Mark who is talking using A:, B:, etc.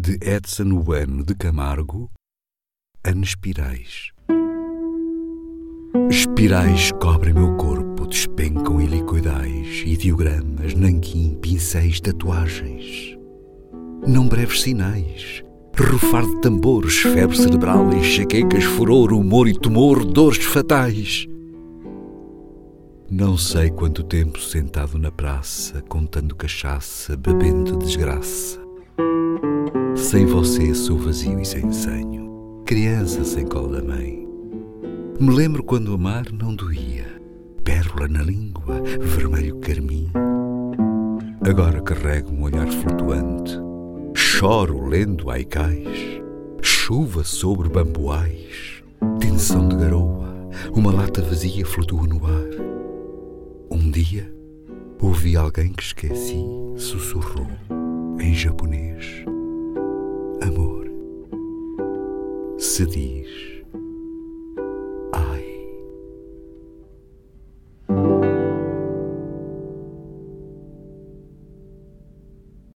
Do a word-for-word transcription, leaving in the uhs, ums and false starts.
A: de Edson Bueno de Camargo, Anespirais. Espirais cobrem meu corpo, despencam helicoidais, ideogramas, nanquim, pincéis, tatuagens. Não breves sinais, rufar de tambores, febre cerebral, enxaquecas, furor, humor e tumor, dores fatais. Não sei quanto tempo sentado na praça, contando cachaça, bebendo desgraça. Sem você sou vazio e sem senho, criança sem colo da mãe. Me lembro quando amar não doía, pérola na língua, vermelho carmim. Agora carrego um olhar flutuante, choro lendo haikais, chuva sobre bamboais, tensão de garoa, uma lata vazia flutua no ar. Um dia ouvi alguém que esqueci, sussurrou em japonês: amor se diz.